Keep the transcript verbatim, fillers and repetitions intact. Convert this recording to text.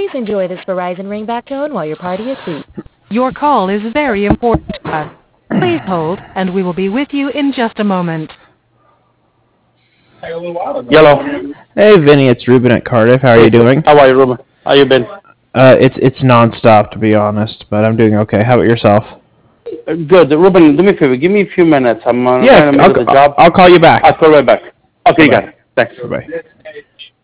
Please enjoy this Verizon ringback tone while your party is asleep. Your call is very important to us. Please hold, and we will be with you in just a moment. Yellow. Hey, Vinny, it's Ruben at Cardiff. How are you doing? How are you, Ruben? How you been? Uh, it's it's nonstop, to be honest, but I'm doing okay. How about yourself? Uh, Good. Ruben, do me a favor. Give me a few minutes. I'm uh, Yeah, trying to I'll, make the job. I'll call you back. I'll call right back. Okay, you Bye-bye. got it. Thanks. Bye-bye.